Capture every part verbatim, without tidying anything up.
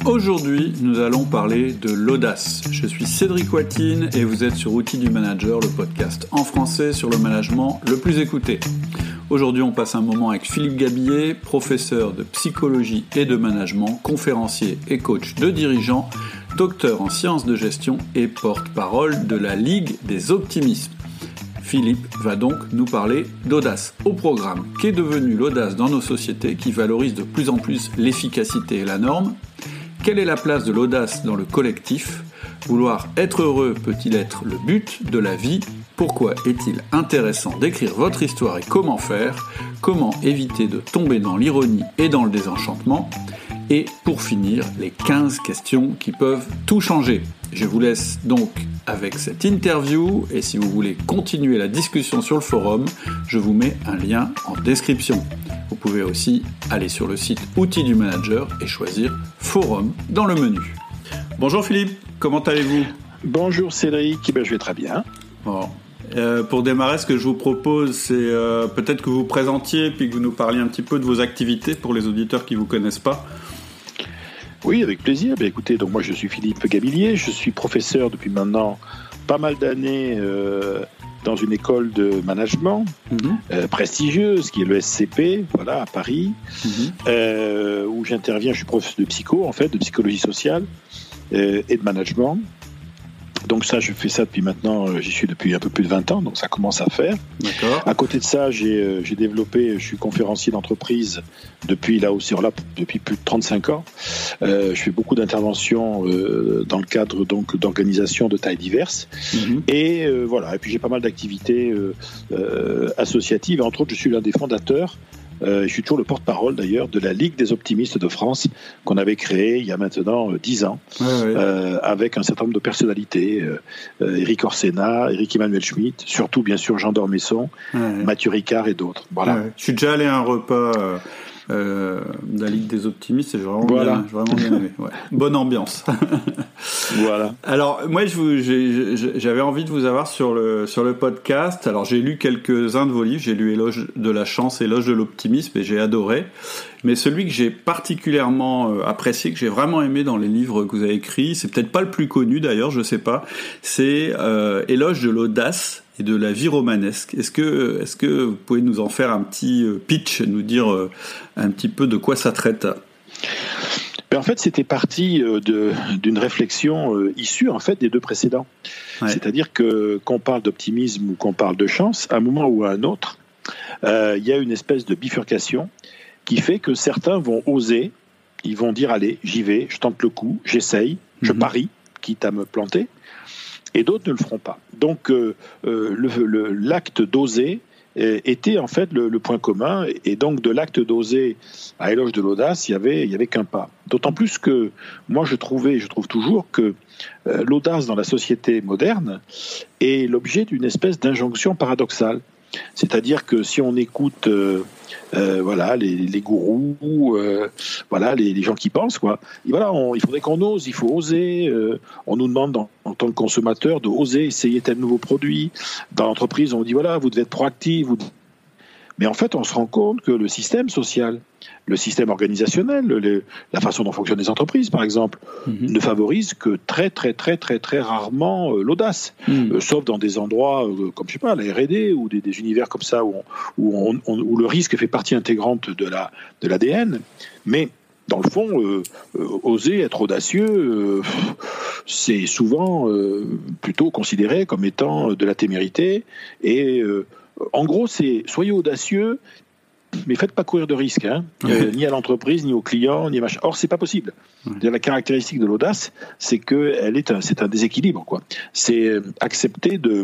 Aujourd'hui, nous allons parler de l'audace. Je suis Cédric Watine et vous êtes sur Outils du Manager, le podcast en français sur le management le plus écouté. Aujourd'hui, on passe un moment avec Philippe Gabillier, professeur de psychologie et de management, conférencier et coach de dirigeants, docteur en sciences de gestion et porte-parole de la Ligue des optimismes. Philippe va donc nous parler d'audace au programme. Qu'est devenue l'audace dans nos sociétés qui valorise de plus en plus l'efficacité et la norme ? Quelle est la place de l'audace dans le collectif ? Vouloir être heureux peut-il être le but de la vie ? Pourquoi est-il intéressant d'écrire votre histoire et comment faire ? Comment éviter de tomber dans l'ironie et dans le désenchantement ? Et pour finir, les quinze questions qui peuvent tout changer. Je vous laisse donc avec cette interview et si vous voulez continuer la discussion sur le forum, je vous mets un lien en description. Vous pouvez aussi aller sur le site Outils du Manager et choisir Forum dans le menu. Bonjour Philippe, comment allez-vous ? Bonjour Cédric, eh bien, je vais très bien. Bon. Euh, pour démarrer, ce que je vous propose, c'est euh, peut-être que vous vous présentiez puis que vous nous parliez un petit peu de vos activités pour les auditeurs qui ne vous connaissent pas. Oui, avec plaisir. Bien, écoutez, donc moi je suis Philippe Gabillier, je suis professeur depuis maintenant pas mal d'années euh, dans une école de management mm-hmm. euh, prestigieuse qui est le S C P, voilà, à Paris, mm-hmm. euh, où j'interviens. Je suis prof de psycho, en fait, de psychologie sociale euh, et de management. Donc ça, je fais ça depuis maintenant, j'y suis depuis un peu plus de vingt ans, donc ça commence à faire. D'accord. À côté de ça, j'ai, j'ai développé, je suis conférencier d'entreprise depuis là aussi, là, depuis plus de trente-cinq ans. Euh, je fais beaucoup d'interventions euh, dans le cadre donc d'organisations de tailles diverses. Mm-hmm. Et euh, voilà, et puis j'ai pas mal d'activités euh, euh, associatives. Entre autres, je suis l'un des fondateurs. Euh, je suis toujours le porte-parole d'ailleurs de la Ligue des optimistes de France qu'on avait créée il y a maintenant dix euh, ans ouais, ouais. Euh, avec un certain nombre de personnalités, euh, euh, Éric Orsena, Éric-Emmanuel Schmitt, surtout bien sûr Jean Dormesson, ouais, ouais. Mathieu Ricard et d'autres. Voilà. Ouais, ouais. Je suis déjà allé à un repas euh, euh, de la Ligue des optimistes et j'ai vraiment, voilà. bien, j'ai vraiment bien aimé. Ouais. Bonne ambiance. Voilà. Alors moi je vous, j'ai, j'avais envie de vous avoir sur le sur le podcast. Alors j'ai lu quelques-uns de vos livres, j'ai lu Éloge de la chance, Éloge de l'optimisme et j'ai adoré. Mais celui que j'ai particulièrement apprécié, que j'ai vraiment aimé dans les livres que vous avez écrits, c'est peut-être pas le plus connu d'ailleurs, je sais pas, c'est euh, Éloge de l'audace et de la vie romanesque. Est-ce que est-ce que vous pouvez nous en faire un petit pitch, nous dire euh, un petit peu de quoi ça traite ? Ben en fait, c'était parti de, d'une réflexion euh, issue en fait des deux précédents. Ouais. C'est-à-dire que qu'on parle d'optimisme ou qu'on parle de chance, à un moment ou à un autre, euh, il y a une espèce de bifurcation qui fait que certains vont oser, ils vont dire allez, j'y vais, je tente le coup, j'essaye, mm-hmm. je parie, quitte à me planter, et d'autres ne le feront pas. Donc euh, euh, le, le, l'acte d'oser était en fait le, le point commun, et donc de l'acte d'oser à Éloge de l'audace, il y avait, il y avait qu'un pas. D'autant plus que moi je trouvais, je trouve toujours que euh, l'audace dans la société moderne est l'objet d'une espèce d'injonction paradoxale. C'est-à-dire que si on écoute euh, euh, voilà, les, les gourous, euh, voilà, les, les gens qui pensent, quoi, et voilà, on, il faudrait qu'on ose, il faut oser. Euh, on nous demande en, en tant que consommateur de oser essayer tel nouveau produit. Dans l'entreprise, on dit voilà, vous devez être proactif. Vous... Mais en fait, on se rend compte que le système social, le système organisationnel, le, la façon dont fonctionnent les entreprises, par exemple, mm-hmm. ne favorise que très, très, très, très, très rarement euh, l'audace. Mm. Euh, sauf dans des endroits euh, comme, je sais pas, la R et D ou des, des univers comme ça où, on, où, on, on, où le risque fait partie intégrante de, la, de l'A D N. Mais dans le fond, euh, euh, oser être audacieux, euh, c'est souvent euh, plutôt considéré comme étant de la témérité. Et euh, en gros, c'est soyez audacieux, mais faites pas courir de risques, hein, ouais. euh, ni à l'entreprise, ni aux clients, ni à machin. Or, c'est pas possible. Ouais. La caractéristique de l'audace, c'est que elle est un, c'est un déséquilibre, quoi. C'est accepter de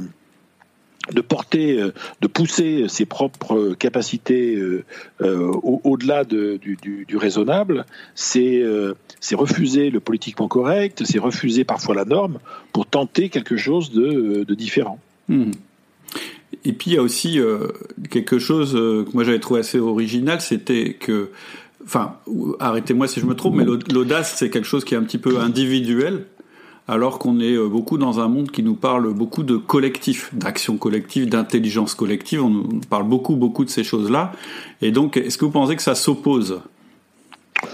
de porter, de pousser ses propres capacités euh, euh, au, au-delà de, du, du, du raisonnable, c'est, euh, c'est refuser le politiquement correct, c'est refuser parfois la norme pour tenter quelque chose de, de différent. Mmh. Et puis il y a aussi euh, quelque chose euh, que moi j'avais trouvé assez original, c'était que, enfin, arrêtez-moi si je me trompe, mais l'audace c'est quelque chose qui est un petit peu individuel, alors qu'on est beaucoup dans un monde qui nous parle beaucoup de collectif, d'action collective, d'intelligence collective. On nous parle beaucoup, beaucoup de ces choses-là. Et donc, est-ce que vous pensez que ça s'oppose ?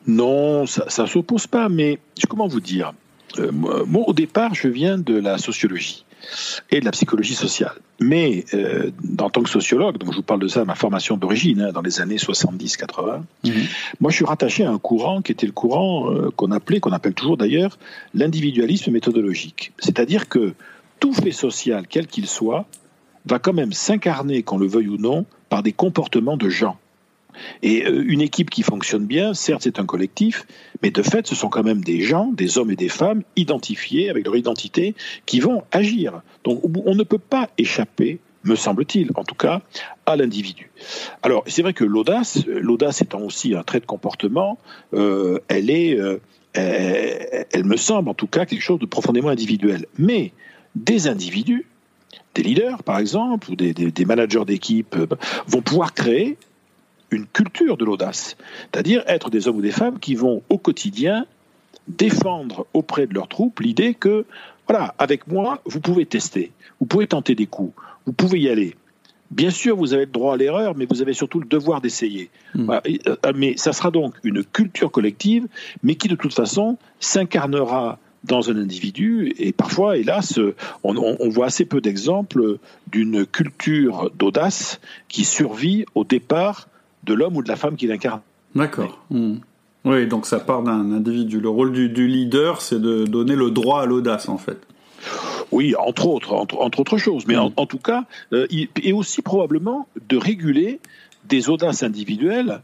Non, ça ne s'oppose pas, mais comment vous dire euh, moi, au départ, je viens de la sociologie et de la psychologie sociale. Mais euh, en tant que sociologue, donc je vous parle de ça, ma formation d'origine, hein, dans les années soixante-dix quatre-vingts, mmh. moi je suis rattaché à un courant qui était le courant euh, qu'on appelait, qu'on appelle toujours d'ailleurs, l'individualisme méthodologique. C'est-à-dire que tout fait social, quel qu'il soit, va quand même s'incarner, qu'on le veuille ou non, par des comportements de gens. Et euh, une équipe qui fonctionne bien, certes c'est un collectif, mais de fait ce sont quand même des gens, des hommes et des femmes identifiés avec leur identité qui vont agir. Donc on ne peut pas échapper, me semble-t-il, en tout cas, à l'individu. Alors c'est vrai que l'audace, l'audace étant aussi un trait de comportement, euh, elle est, euh, elle, elle me semble en tout cas quelque chose de profondément individuel. Mais des individus, des leaders par exemple, ou des, des, des managers d'équipe, euh, vont pouvoir créer une culture de l'audace, c'est-à-dire être des hommes ou des femmes qui vont au quotidien défendre auprès de leurs troupes l'idée que, voilà, avec moi, vous pouvez tester, vous pouvez tenter des coups, vous pouvez y aller. Bien sûr, vous avez le droit à l'erreur, mais vous avez surtout le devoir d'essayer. Mmh. Voilà. Mais ça sera donc une culture collective, mais qui de toute façon s'incarnera dans un individu, et parfois, hélas, on, on voit assez peu d'exemples d'une culture d'audace qui survit au départ de l'homme ou de la femme qui l'incarne. D'accord. Mmh. Oui, donc ça part d'un individu. Le rôle du, du leader, c'est de donner le droit à l'audace, en fait. Oui, entre autres, entre, entre autres choses. Mais mmh. en, en tout cas, euh, il, et aussi probablement de réguler des audaces individuelles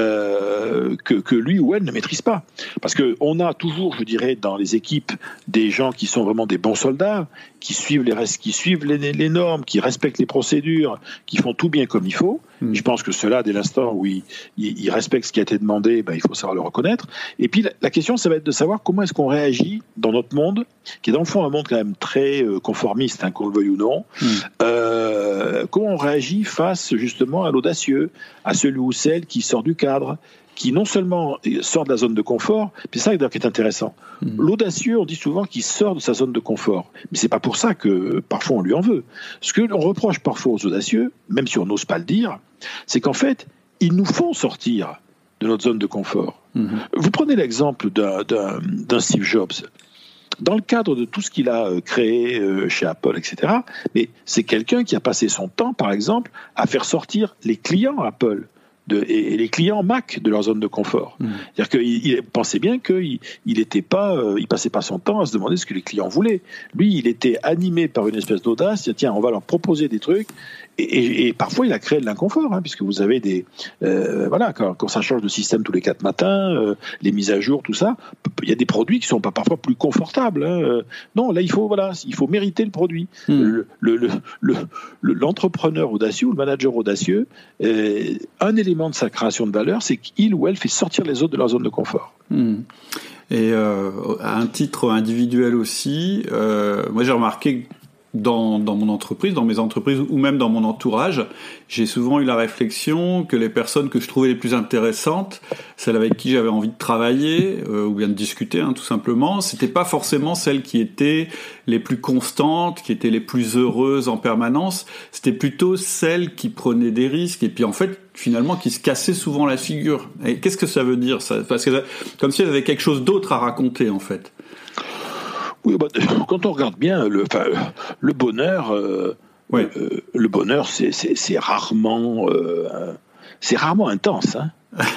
euh, que, que lui ou elle ne maîtrise pas. Parce qu'on a toujours, je dirais, dans les équipes, des gens qui sont vraiment des bons soldats, qui suivent les, qui suivent les, les normes, qui respectent les procédures, qui font tout bien comme il faut. Mmh. Je pense que ceux-là, dès l'instant où ils, ils, ils respectent ce qui a été demandé, ben, il faut savoir le reconnaître. Et puis la, la question, ça va être de savoir comment est-ce qu'on réagit dans notre monde, qui est dans le fond un monde quand même très euh, conformiste, hein, qu'on le veuille ou non. Mmh. Euh, comment on réagit face justement à l'audacieux, à celui ou celle qui sort du cadre, qui non seulement sort de la zone de confort, puis c'est ça qui est intéressant. Mmh. L'audacieux, on dit souvent qu'il sort de sa zone de confort, mais c'est pas pour ça que parfois on lui en veut. Ce que l'on reproche parfois aux audacieux, même si on n'ose pas le dire, c'est qu'en fait, ils nous font sortir de notre zone de confort. Mmh. Vous prenez l'exemple d'un, d'un, d'un Steve Jobs. Dans le cadre de tout ce qu'il a créé chez Apple, et cetera, mais c'est quelqu'un qui a passé son temps, par exemple, à faire sortir les clients Apple de, et, et les clients Mac de leur zone de confort. Mmh. C'est-à-dire qu'il il pensait bien qu'il il était pas, euh, il passait pas son temps à se demander ce que les clients voulaient. Lui, il était animé par une espèce d'audace. Tiens, on va leur proposer des trucs. Et, et, et parfois, il a créé de l'inconfort, hein, puisque vous avez des, euh, voilà, quand, quand ça change de système tous les quatre matins, euh, les mises à jour, tout ça, il y a des produits qui sont pas parfois plus confortables. Hein. Non, là, il faut, voilà, il faut mériter le produit. Mmh. Le, le, le, le, l'entrepreneur audacieux ou le manager audacieux, euh, un élément de sa création de valeur, c'est qu'il ou elle fait sortir les autres de leur zone de confort. Mmh. Et euh, à un titre individuel aussi, euh, moi j'ai remarqué que Dans, dans mon entreprise, dans mes entreprises ou même dans mon entourage, j'ai souvent eu la réflexion que les personnes que je trouvais les plus intéressantes, celles avec qui j'avais envie de travailler euh, ou bien de discuter, hein, tout simplement, c'était pas forcément celles qui étaient les plus constantes, qui étaient les plus heureuses en permanence. C'était plutôt celles qui prenaient des risques et puis en fait finalement qui se cassaient souvent la figure. Et qu'est-ce que ça veut dire ça ? Parce que comme si elles avaient quelque chose d'autre à raconter en fait. Oui, bah, quand on regarde bien, le, enfin, le bonheur, euh, ouais. euh, le bonheur, c'est, c'est, c'est rarement, euh, c'est rarement intense. Hein.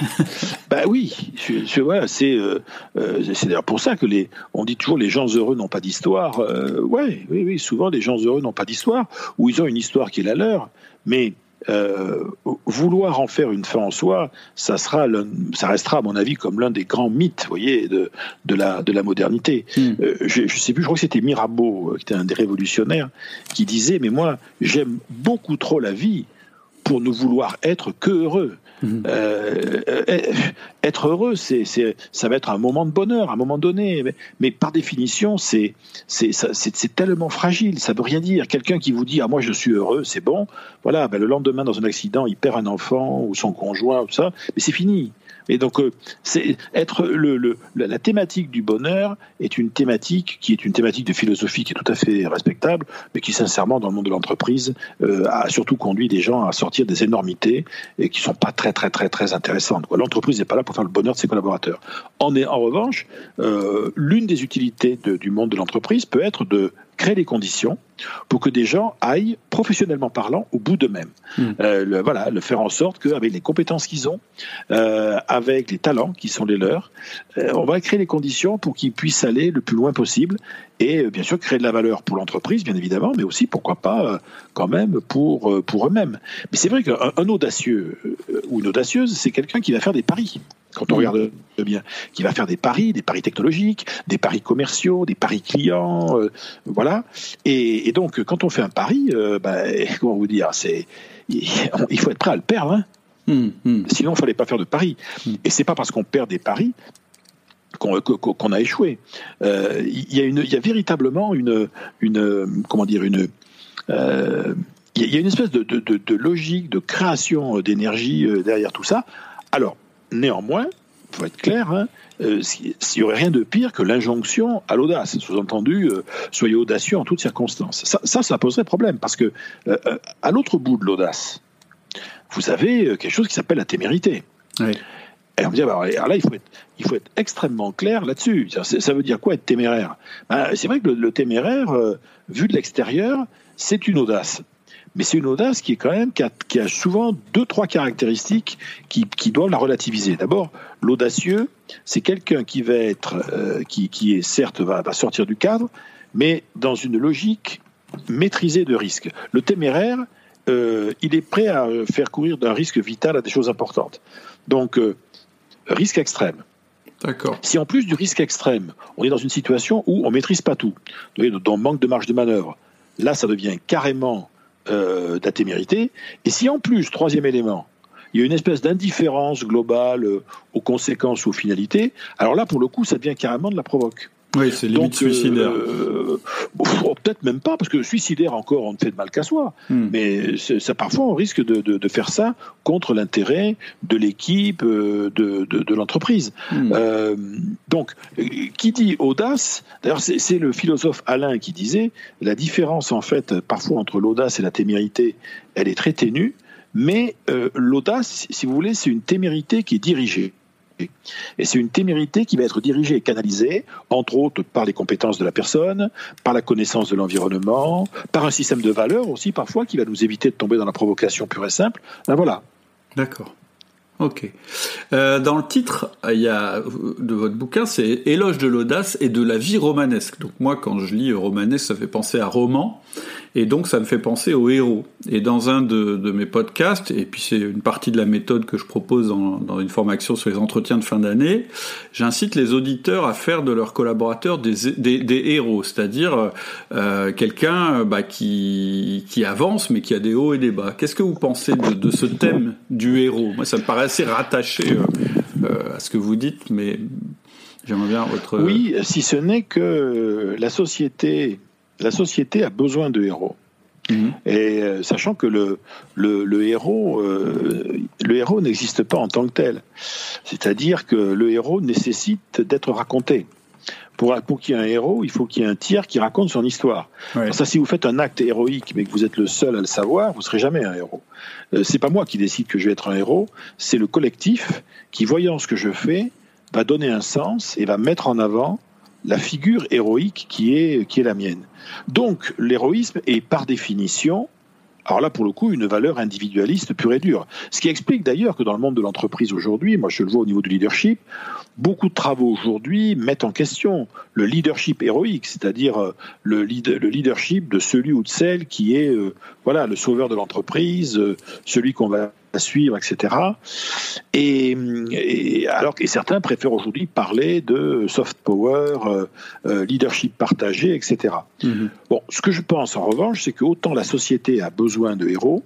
Ben oui, je, je, voilà, c'est, euh, c'est d'ailleurs pour ça que les, on dit toujours les gens heureux n'ont pas d'histoire. Euh, ouais, oui, oui, souvent les gens heureux n'ont pas d'histoire, ou ils ont une histoire qui est la leur, mais Euh, vouloir en faire une fin en soi, ça sera, ça restera à mon avis comme l'un des grands mythes, vous voyez, de de la de la modernité. Mmh. Euh, je, je sais plus, je crois que c'était Mirabeau, qui était un des révolutionnaires, qui disait mais moi j'aime beaucoup trop la vie pour ne vouloir être que heureux. Mmh. Euh, être heureux, c'est, c'est, ça va être un moment de bonheur, à un moment donné, mais, mais par définition, c'est, c'est, ça, c'est, c'est tellement fragile, ça veut rien dire. Quelqu'un qui vous dit « Ah, moi, je suis heureux, c'est bon », voilà, ben, le lendemain, dans un accident, il perd un enfant ou son conjoint, tout ça, mais c'est fini. Et donc, euh, c'est être le, le, la thématique du bonheur est une thématique qui est une thématique de philosophie qui est tout à fait respectable, mais qui, sincèrement, dans le monde de l'entreprise, euh, a surtout conduit des gens à sortir des énormités et qui sont pas très, très, très, très intéressantes. L'entreprise n'est pas là pour faire le bonheur de ses collaborateurs. En, en revanche, euh, l'une des utilités de, du monde de l'entreprise peut être de créer les conditions pour que des gens aillent, professionnellement parlant, au bout d'eux-mêmes. Mmh. Euh, le, voilà, le faire en sorte qu'avec les compétences qu'ils ont, euh, avec les talents qui sont les leurs, euh, on va créer les conditions pour qu'ils puissent aller le plus loin possible et euh, bien sûr créer de la valeur pour l'entreprise, bien évidemment, mais aussi, pourquoi pas, euh, quand même, pour, euh, pour eux-mêmes. Mais c'est vrai qu'un un audacieux euh, ou une audacieuse, c'est quelqu'un qui va faire des paris. Quand on regarde bien, qui va faire des paris, des paris technologiques, des paris commerciaux, des paris clients, euh, voilà. Et, et donc, quand on fait un pari, euh, bah, comment vous dire, c'est, il, il faut être prêt à le perdre. Hein. Mmh, mmh. Sinon, il ne fallait pas faire de paris. Mmh. Et c'est pas parce qu'on perd des paris qu'on, qu'on a échoué. Euh, il y a une, il y a véritablement une, une, comment dire, une euh, il y a une espèce de, de, de, de logique de création d'énergie derrière tout ça. Alors, néanmoins, il faut être clair, hein, euh, s'il n'y aurait rien de pire que l'injonction à l'audace, sous-entendu, euh, soyez audacieux en toutes circonstances. Ça, ça, ça poserait problème, parce que euh, à l'autre bout de l'audace, vous avez quelque chose qui s'appelle la témérité. Oui. Et on me dit, alors là, il faut être, il faut être extrêmement clair là-dessus. Ça veut dire quoi être téméraire ? Ben, c'est vrai que le, le téméraire, euh, vu de l'extérieur, c'est une audace. Mais c'est une audace qui est quand même qui a, qui a souvent deux, trois caractéristiques qui, qui doivent la relativiser. D'abord, l'audacieux, c'est quelqu'un qui va être, euh, qui, qui est certes va, va sortir du cadre, mais dans une logique maîtrisée de risque. Le téméraire, euh, il est prêt à faire courir d'un risque vital à des choses importantes. Donc, euh, risque extrême. D'accord. Si en plus du risque extrême, on est dans une situation où on maîtrise pas tout, dans manque de marge de manœuvre, là, ça devient carrément Euh, de la témérité. Et si en plus, troisième élément, il y a une espèce d'indifférence globale euh, aux conséquences ou aux finalités, alors là, pour le coup, ça devient carrément de la provoque. Oui, c'est limite Donc, suicidaire. Euh, bon, peut-être même pas, parce que suicidaire encore, on ne fait de mal qu'à soi. Hmm. Mais ça, parfois, on risque de, de, de faire ça contre l'intérêt de l'équipe, de, de, de l'entreprise. Hmm. Euh, donc, qui dit audace, d'ailleurs, c'est, c'est le philosophe Alain qui disait, la différence, en fait, parfois entre l'audace et la témérité, elle est très ténue, mais euh, l'audace, si vous voulez, c'est une témérité qui est dirigée. Et c'est une témérité qui va être dirigée et canalisée, entre autres par les compétences de la personne, par la connaissance de l'environnement, par un système de valeurs aussi parfois qui va nous éviter de tomber dans la provocation pure et simple. Ben voilà. D'accord. Ok. Euh, dans le titre, il y a de votre bouquin, c'est Éloge de l'audace et de la vie romanesque. Donc moi, quand je lis romanesque, ça fait penser à roman. Et donc, ça me fait penser aux héros. Et dans un de, de mes podcasts, et puis c'est une partie de la méthode que je propose dans, dans une formation sur les entretiens de fin d'année, j'incite les auditeurs à faire de leurs collaborateurs des, des, des héros, c'est-à-dire euh, quelqu'un bah, qui, qui avance, mais qui a des hauts et des bas. Qu'est-ce que vous pensez de, de ce thème du héros ? Moi, ça me paraît assez rattaché euh, euh, à ce que vous dites, mais j'aimerais bien votre... Oui, si ce n'est que la société... La société a besoin de héros. Mmh. Et euh, sachant que le, le, le héros, euh, le héros n'existe pas en tant que tel. C'est-à-dire que le héros nécessite d'être raconté. Pour, pour qu'il y ait un héros, il faut qu'il y ait un tiers qui raconte son histoire. Ouais. Alors ça, si vous faites un acte héroïque, mais que vous êtes le seul à le savoir, vous ne serez jamais un héros. Euh, c'est pas moi qui décide que je vais être un héros, c'est le collectif qui, voyant ce que je fais, va donner un sens et va mettre en avant la figure héroïque qui est, qui est la mienne. Donc, l'héroïsme est par définition, alors là, pour le coup, une valeur individualiste pure et dure. Ce qui explique d'ailleurs que dans le monde de l'entreprise aujourd'hui, moi je le vois au niveau du leadership, beaucoup de travaux aujourd'hui mettent en question le leadership héroïque, c'est-à-dire le, lead, le leadership de celui ou de celle qui est euh, voilà, le sauveur de l'entreprise, euh, celui qu'on va suivre, et cetera. Et, et alors que certains préfèrent aujourd'hui parler de soft power, euh, euh, leadership partagé, et cetera. Mm-hmm. Bon, ce que je pense en revanche, c'est que autant la société a besoin de héros,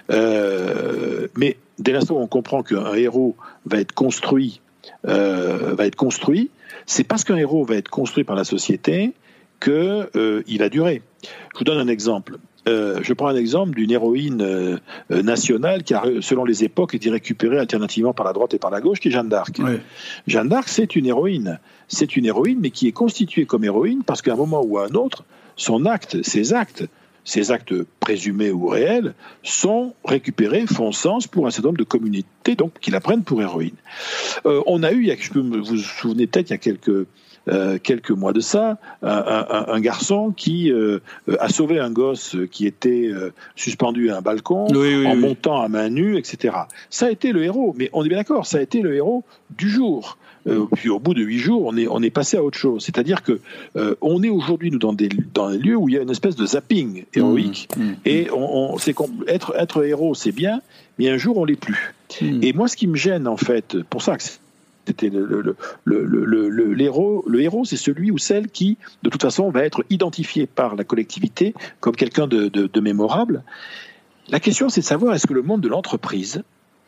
euh, mais dès l'instant où on comprend qu'un héros va être construit, euh, va être construit, c'est parce qu'un héros va être construit par la société qu'il euh, va durer. Je vous donne un exemple. Euh, je prends un exemple d'une héroïne euh, nationale qui, a, selon les époques, été récupérée alternativement par la droite et par la gauche, qui est Jeanne d'Arc. Oui. Jeanne d'Arc, c'est une héroïne. C'est une héroïne, mais qui est constituée comme héroïne parce qu'à un moment ou à un autre, son acte, ses actes, ces actes présumés ou réels, sont récupérés, font sens pour un certain nombre de communautés, donc qui la prennent pour héroïne. Euh, on a eu, il y a, vous vous souvenez peut-être, il y a quelques... Euh, quelques mois de ça, un, un, un garçon qui euh, a sauvé un gosse qui était euh, suspendu à un balcon oui, oui, en oui. montant à main nue, et cetera. Ça a été le héros, mais on est bien d'accord, ça a été le héros du jour. Euh, puis au bout de huit jours, on est, on est passé à autre chose. C'est-à-dire que euh, on est aujourd'hui nous dans des dans des lieux où il y a une espèce de zapping héroïque, mmh, mmh, et on, on c'est être être héros, c'est bien, mais un jour on l'est plus. Mmh. Et moi, ce qui me gêne en fait, pour ça que c'est C'était le, le, le, le, le, l'héros, le héros, c'est celui ou celle qui, de toute façon, va être identifié par la collectivité comme quelqu'un de, de, de mémorable. La question, c'est de savoir, est-ce que le monde de l'entreprise,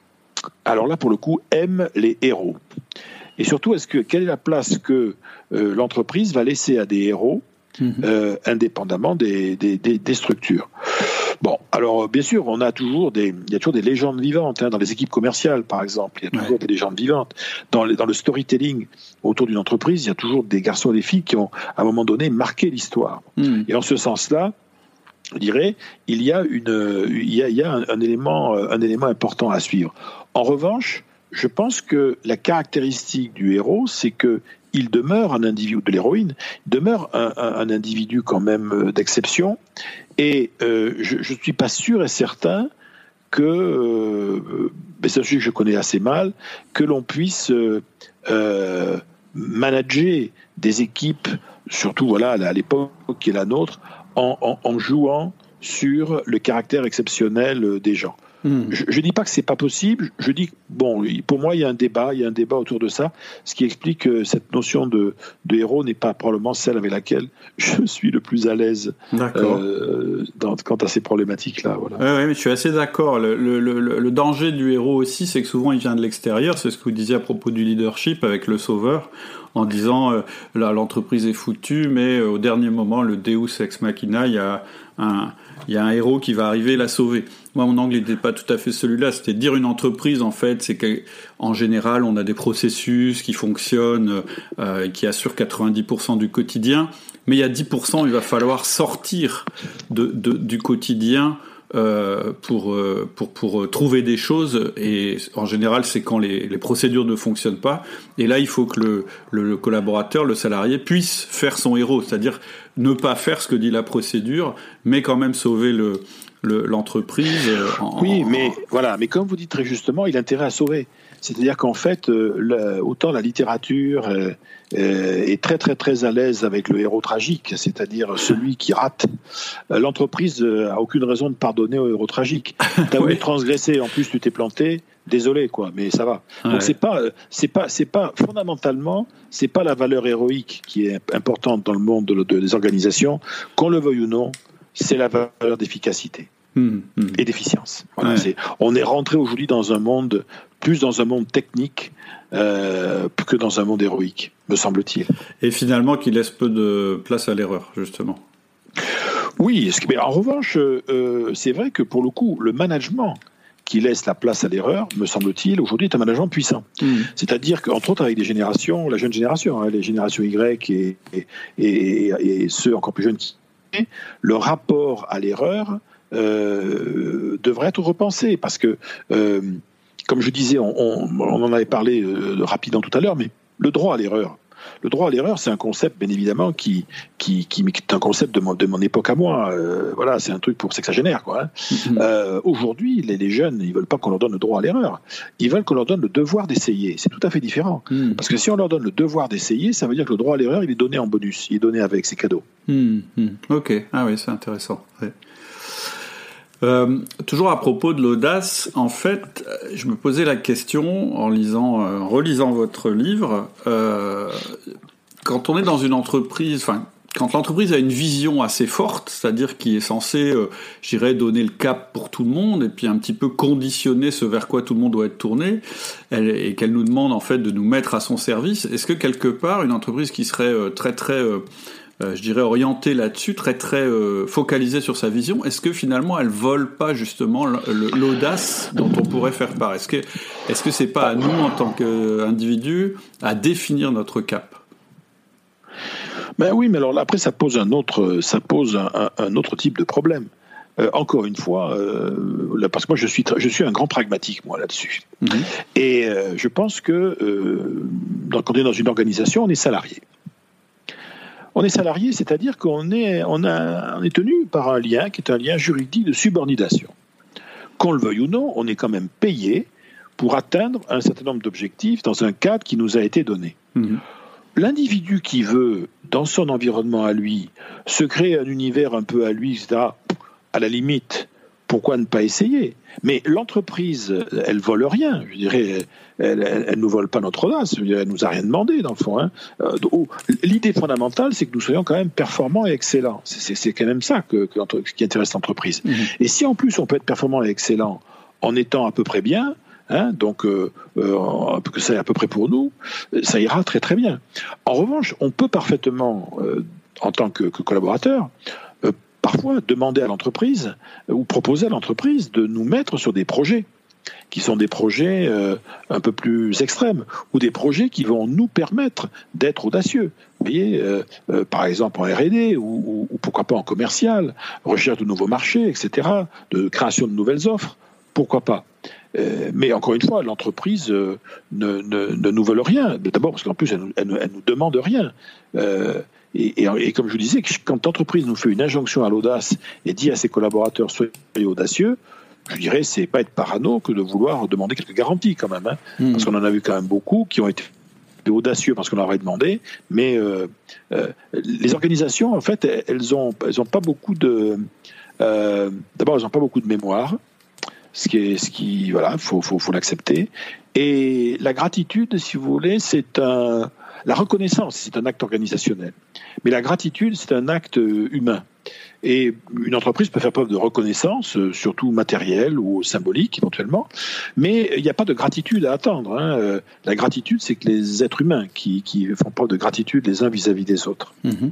alors là, pour le coup, aime les héros? Et surtout, est-ce que, quelle est la place que euh, l'entreprise va laisser à des héros, mmh. euh, indépendamment des, des, des, des structures? Bon, alors bien sûr, on a toujours des, il y a toujours des légendes vivantes hein, dans les équipes commerciales, par exemple. Il y a toujours ouais. des légendes vivantes dans, les, dans le storytelling autour d'une entreprise. Il y a toujours des garçons et des filles qui ont, à un moment donné, marqué l'histoire. Mmh. Et en ce sens-là, je dirais, il y a une, il y a, il y a un, un élément, un élément important à suivre. En revanche, je pense que la caractéristique du héros, c'est que il demeure un individu, de l'héroïne, il demeure un, un, un individu quand même d'exception, et euh, je ne suis pas sûr et certain que, euh, c'est un sujet que je connais assez mal, que l'on puisse euh, euh, manager des équipes, surtout voilà, à l'époque qui est la nôtre, en, en, en jouant sur le caractère exceptionnel des gens. Mmh. Je ne dis pas que c'est pas possible, je dis, bon, pour moi, il y a un débat, il y a un débat autour de ça, ce qui explique que cette notion de, de héros n'est pas probablement celle avec laquelle je suis le plus à l'aise euh, dans, quant à ces problématiques-là. Voilà. Oui, ouais, mais je suis assez d'accord. Le, le, le, le danger du héros aussi, c'est que souvent, il vient de l'extérieur. C'est ce que vous disiez à propos du leadership avec le sauveur, en disant, euh, là, l'entreprise est foutue, mais euh, au dernier moment, le Deus ex machina, il y a un... il y a un héros qui va arriver la sauver. Moi, mon angle n'était pas tout à fait celui-là. C'était de dire une entreprise, en fait, c'est qu'en général, on a des processus qui fonctionnent, euh, qui assurent quatre-vingt-dix pour cent du quotidien. Mais il y a dix pour cent, il va falloir sortir de, de, du quotidien euh, pour, euh, pour, pour trouver des choses. Et en général, c'est quand les, les procédures ne fonctionnent pas. Et là, il faut que le, le, le collaborateur, le salarié, puisse faire son héros. C'est-à-dire ne pas faire ce que dit la procédure, mais quand même sauver le, le, l'entreprise. En, oui, mais en... voilà. Mais comme vous dites très justement, il a intérêt à sauver. C'est-à-dire qu'en fait, euh, le, autant la littérature euh, euh, est très très très à l'aise avec le héros tragique, c'est-à-dire celui qui rate. Euh, l'entreprise euh, a aucune raison de pardonner au héros tragique. T'as voulu transgresser, en plus tu t'es planté. Désolé, quoi, mais ça va. Ouais. Donc c'est pas, c'est pas, c'est pas fondamentalement, c'est pas la valeur héroïque qui est importante dans le monde de, de, des organisations, qu'on le veuille ou non, c'est la valeur d'efficacité mmh, mmh. et d'efficience. Voilà, ouais. c'est, on est rentré aujourd'hui dans un monde, plus dans un monde technique euh, que dans un monde héroïque, me semble-t-il. Et finalement, qui laisse peu de place à l'erreur, justement. Oui, mais en revanche, euh, c'est vrai que pour le coup, le management qui laisse la place à l'erreur, me semble-t-il, aujourd'hui est un management puissant. Mmh. C'est-à-dire qu'entre autres avec des générations, la jeune génération, hein, les générations Y et, et, et, et ceux encore plus jeunes, qui, le rapport à l'erreur euh, devrait être repensé, parce que, euh, comme je disais, on, on, on en avait parlé euh, rapidement tout à l'heure, mais le droit à l'erreur, Le droit à l'erreur, c'est un concept, bien évidemment, qui, qui, qui, qui est un concept de mon, de mon époque à moi. Euh, voilà, c'est un truc pour sexagénaire, quoi. Hein. Mm-hmm. Euh, aujourd'hui, les, les jeunes, ils veulent pas qu'on leur donne le droit à l'erreur. Ils veulent qu'on leur donne le devoir d'essayer. C'est tout à fait différent. Mm-hmm. Parce que si on leur donne le devoir d'essayer, ça veut dire que le droit à l'erreur, il est donné en bonus. Il est donné avec ses cadeaux. Mm-hmm. Ok. Ah oui, c'est intéressant. Ouais. Euh, toujours à propos de l'audace, en fait, je me posais la question en lisant, euh, en relisant votre livre, euh, quand on est dans une entreprise, enfin, quand l'entreprise a une vision assez forte, c'est-à-dire qui est censée, euh, je dirais, donner le cap pour tout le monde et puis un petit peu conditionner ce vers quoi tout le monde doit être tourné, elle, et qu'elle nous demande en fait de nous mettre à son service, est-ce que quelque part une entreprise qui serait euh, très très euh, euh, je dirais, orientée là-dessus, très très euh, focalisée sur sa vision. Est-ce que finalement elle vole pas justement l'audace dont on pourrait faire part? Est-ce que est-ce que c'est pas à nous en tant qu'individus à définir notre cap? Ben oui, mais alors là, après ça pose un autre, ça pose un, un autre type de problème. Euh, encore une fois, euh, là, parce que moi je suis, je suis un grand pragmatique moi là-dessus. Mmh. Et euh, je pense que euh, quand on est dans une organisation, on est salarié. On est salarié, c'est-à-dire qu'on est, on a, on est tenu par un lien qui est un lien juridique de subordination. Qu'on le veuille ou non, on est quand même payé pour atteindre un certain nombre d'objectifs dans un cadre qui nous a été donné. Mmh. L'individu qui veut, dans son environnement à lui, se créer un univers un peu à lui, et cetera, à la limite, pourquoi ne pas essayer? Mais l'entreprise, elle vole rien. Je dirais, elle, elle, elle nous vole pas notre audace. Je dirais, elle nous a rien demandé, dans le fond. Hein. Euh, l'idée fondamentale, c'est que nous soyons quand même performants et excellents. C'est, c'est quand même ça que, que, qui intéresse l'entreprise. Mmh. Et si en plus on peut être performant et excellent en étant à peu près bien, hein, donc euh, euh, que ça est à peu près pour nous, ça ira très très bien. En revanche, on peut parfaitement, euh, en tant que, que collaborateur, euh, parfois demander à l'entreprise euh, ou proposer à l'entreprise de nous mettre sur des projets qui sont des projets euh, un peu plus extrêmes ou des projets qui vont nous permettre d'être audacieux. Vous voyez, euh, euh, par exemple en R et D ou, ou, ou pourquoi pas en commercial, recherche de nouveaux marchés, et cetera, de création de nouvelles offres, pourquoi pas. Euh, mais encore une fois, l'entreprise euh, ne, ne, ne nous vole rien. D'abord parce qu'en plus, elle, elle, elle nous demande rien. Euh, et, et, et comme je vous disais, quand l'entreprise nous fait une injonction à l'audace et dit à ses collaborateurs soyez audacieux, je dirais c'est pas être parano que de vouloir demander quelques garanties quand même, hein, mmh. parce qu'on en a vu quand même beaucoup qui ont été audacieux parce qu'on leur avait demandé, mais euh, euh, les organisations en fait elles ont elles ont pas beaucoup de euh, d'abord elles ont pas beaucoup de mémoire. Ce qui est, ce qui, voilà, faut, faut, faut l'accepter. Et la gratitude, si vous voulez, c'est un, la reconnaissance, c'est un acte organisationnel. Mais la gratitude, c'est un acte humain. Et une entreprise peut faire preuve de reconnaissance, surtout matérielle ou symbolique éventuellement, mais il n'y a pas de gratitude à attendre. Hein. La gratitude, c'est que les êtres humains qui, qui font preuve de gratitude les uns vis-à-vis des autres. Mmh.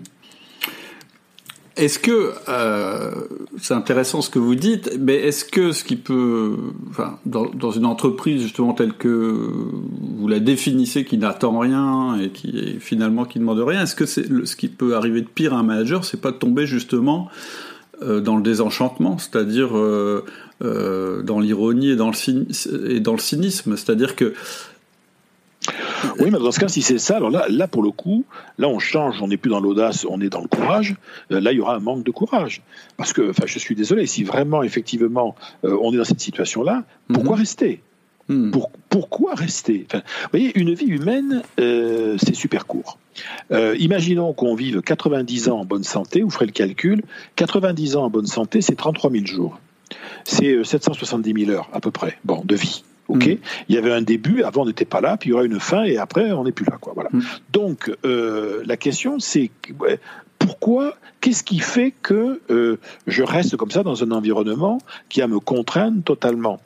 Est-ce que, euh, c'est intéressant ce que vous dites, mais est-ce que ce qui peut, enfin, dans, dans une entreprise justement telle que vous la définissez, qui n'attend rien et qui finalement qui ne demande rien, est-ce que c'est le, ce qui peut arriver de pire à un manager, c'est pas de tomber justement euh, dans le désenchantement, c'est-à-dire euh, euh, dans l'ironie et dans le cynisme, et dans le cynisme, c'est-à-dire que oui, mais dans ce cas, si c'est ça, alors là, là pour le coup, là on change, on n'est plus dans l'audace, on est dans le courage. Euh, là, il y aura un manque de courage, parce que, enfin, je suis désolé, si vraiment, effectivement, euh, on est dans cette situation-là, pourquoi mm-hmm. rester mm. Pour, Pourquoi rester enfin, vous voyez, une vie humaine, euh, c'est super court. Euh, imaginons qu'on vive quatre-vingt-dix ans en bonne santé, vous ferez le calcul. quatre-vingt-dix ans en bonne santé, c'est trente-trois mille jours. C'est sept cent soixante-dix mille heures à peu près, bon, de vie. Ok, mmh. Il y avait un début, avant on n'était pas là, puis il y aura une fin et après on n'est plus là, quoi. Voilà. Mmh. Donc euh, la question c'est ouais, pourquoi, qu'est-ce qui fait que euh, je reste comme ça dans un environnement qui a me contraindre totalement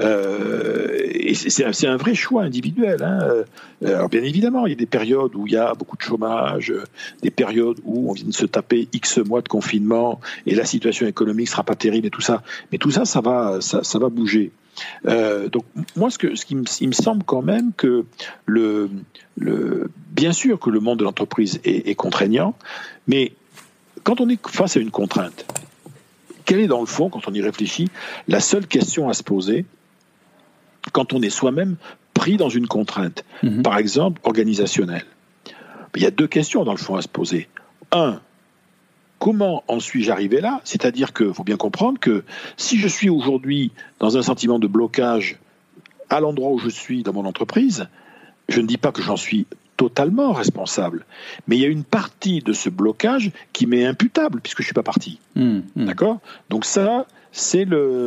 euh, et c'est, c'est un vrai choix individuel. Hein. Alors bien évidemment, il y a des périodes où il y a beaucoup de chômage, des périodes où on vient de se taper X mois de confinement et la situation économique sera pas terrible et tout ça. Mais tout ça, ça va, ça, ça va bouger. Euh, donc moi ce, que, ce qui me, il me semble quand même que le, le, bien sûr que le monde de l'entreprise est, est contraignant, mais quand on est face à une contrainte, quelle est dans le fond, quand on y réfléchit, la seule question à se poser quand on est soi-même pris dans une contrainte, mmh. par exemple organisationnelle? Il y a deux questions dans le fond à se poser. Un, comment en suis-je arrivé là ? C'est-à-dire qu'il faut bien comprendre que si je suis aujourd'hui dans un sentiment de blocage à l'endroit où je suis dans mon entreprise, je ne dis pas que j'en suis totalement responsable, mais il y a une partie de ce blocage qui m'est imputable puisque je ne suis pas parti. Mmh, mmh. D'accord ? Donc ça, c'est,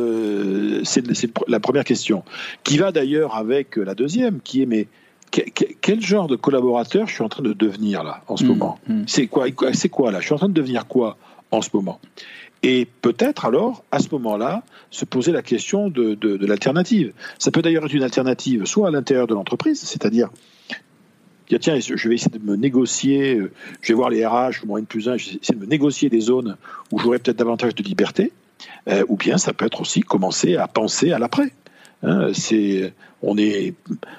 le, c'est, c'est la première question, qui va d'ailleurs avec la deuxième, qui est mais quel genre de collaborateur je suis en train de devenir là, en ce mmh, moment mmh. C'est quoi, c'est quoi là ? Je suis en train de devenir quoi en ce moment ? Et peut-être alors, à ce moment-là, se poser la question de, de, de l'alternative. Ça peut d'ailleurs être une alternative soit à l'intérieur de l'entreprise, c'est-à-dire dire tiens, je vais essayer de me négocier, je vais voir les R H ou mon N plus un, je vais essayer de me négocier des zones où j'aurai peut-être davantage de liberté, euh, ou bien ça peut être aussi commencer à penser à l'après. Hein, c'est, on est